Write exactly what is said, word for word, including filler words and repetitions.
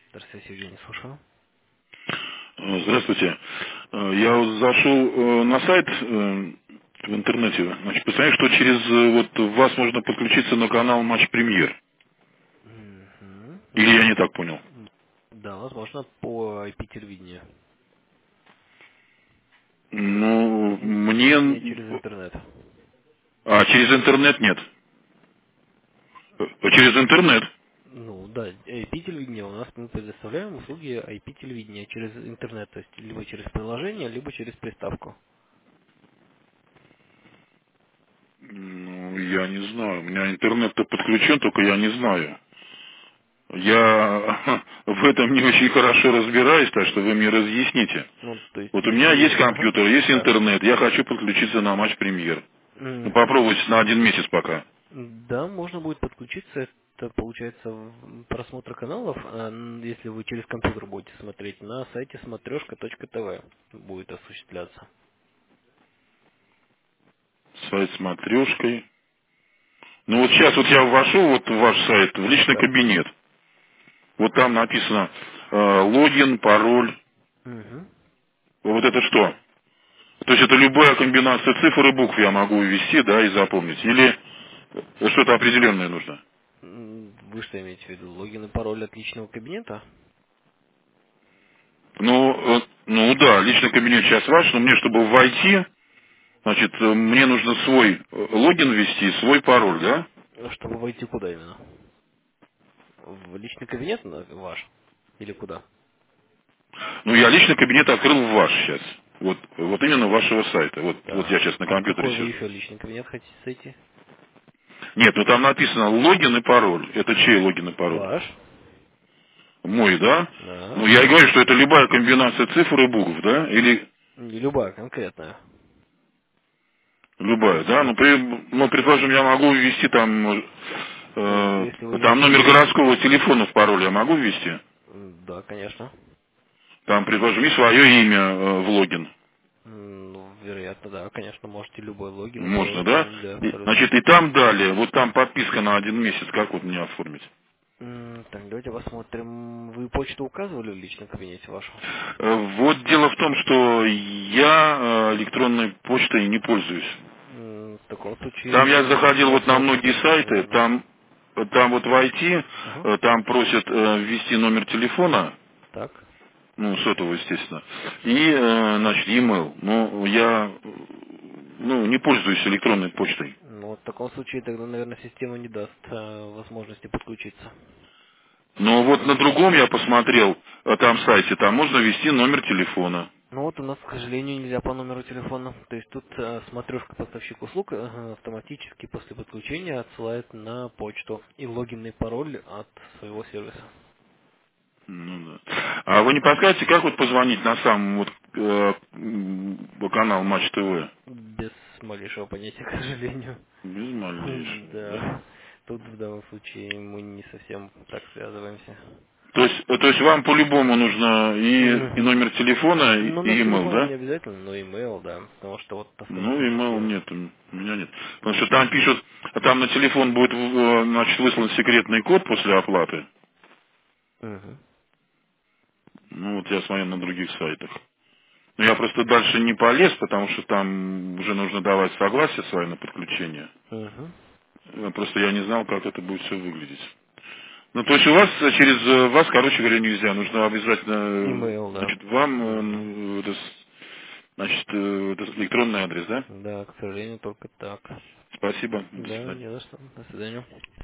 Здравствуйте, Евгений, слушаю. Э, Здравствуйте. Э, Я вот зашел э, на сайт э, в интернете. Значит, представляю, что через э, вот вас можно подключиться на канал Матч Премьер. Мгм. Или Ну, я не так понял? да, возможно, по ай пи телевидению. Ну, М, Телевидение мне... через интернет. А, через интернет нет. Э, Через интернет. Ну, да, ай пи телевидение у нас мы предоставляем услуги ай пи телевидения через интернет, то есть либо через приложение, либо через приставку. Ну, я не знаю. У меня интернет-то подключен, только я не знаю. Я в этом не очень хорошо разбираюсь, так что вы мне разъясните. Ну, то есть, Вот у меня есть если... Ага, компьютер, есть да. интернет, я хочу подключиться на Матч Премьер. Ну, Мгм. попробуйте на один месяц пока. Да, можно будет подключиться. Это получается в- просмотр каналов, а, н- если вы через компьютер будете смотреть, на сайте смотрешка точка тв будет осуществляться. Сайт с матрешкой. Ну вот сейчас вот я ввожу вот в ваш сайт, в личный Так. кабинет. Вот там написано э, логин, пароль. Мгм. Вот это что? То есть это любая комбинация цифр и букв я могу ввести, да, и запомнить. Или что-то определенное нужно? М, Вы что имеете в виду? Логин и пароль от личного кабинета? Ну, э, ну да, личный кабинет сейчас ваш, но мне, чтобы войти, значит, э, мне нужно свой э, логин ввести, свой пароль, да? Ну, чтобы войти куда именно? В личный кабинет на- ваш? Или куда? Ну, я личный кабинет открыл в ваш сейчас. Вот, вот именно вашего сайта. Вот, вот я Так. сейчас на А в компьютере какой вы сижу. еще личный кабинет хотите зайти? Нет, ну там написано логин и пароль. Это чей логин и пароль? Ваш? Мой, да? Да. Ну, я и говорю, что это любая комбинация цифр и букв, да? Или Не любая, конкретная. То любая, есть, да? э, Ну, при, ну предположим, я могу ввести там, ну, э, если вы там номер введете... городского телефона в пароль я могу ввести? м, Да, конечно. Там, предположим, и свое имя э, в логин. М, Ну, вероятно, да, конечно, можете любой логин и Можно, пароль да? оформить, да, И, абсолютно. значит, и там далее, вот там подписка на один месяц, как вот мне оформить? М, Так, давайте посмотрим. Вы почту указывали в личном кабинете вашу? Э, Вот дело в том, что я э, электронной почтой не пользуюсь. М, В таком случае Там я м, заходил вот на возможно, многие да, сайты, наверное. там, там вот войти, Ага. э, там просят э, ввести номер телефона, Так. ну, сотового, естественно, и, э, значит, e-mail. Но я, э, ну, не пользуюсь электронной почтой. Ну, вот в таком случае тогда, наверное, система не даст э, возможности подключиться. Но вот на другом я посмотрел, э, там сайте, там можно ввести номер телефона. Ну вот у нас, к сожалению, нельзя по номеру телефона. То есть тут э, смотрешка поставщик услуг э, автоматически после подключения отсылает на почту и логинный пароль от своего сервиса. Ну, да. А вы не подскажете, как вот позвонить на сам вот э, м, канал Матч ТВ? Без малейшего понятия, к сожалению. Без малейшего, да? Да. Тут в данном случае мы не совсем так связываемся. То есть, э, то есть вам по-любому нужно и, и Мгм. номер телефона, и, Ну, и номер email, телефона не да? обязательно, но имейл, да. Потому что вот Ну, email автоматически. нет, у меня нет. Потому что там пишут, а там на телефон будет, э, значит, выслан секретный код после оплаты. Мгм. Ну, вот я смотрю на других сайтах. Но я просто дальше не полез, потому что там уже нужно давать согласие свое на подключение. Мгм. Э, Просто я не знал, как это будет все выглядеть. Ну, то есть у вас э, через э, вас, короче говоря, нельзя. Нужно обязательно, э, Имейл, да. значит, вам, э, Мгм. ну, это с- значит, э, это электронный адрес, да? Да, к сожалению, только так. Спасибо. До Да, свидания. не за что. До свидания.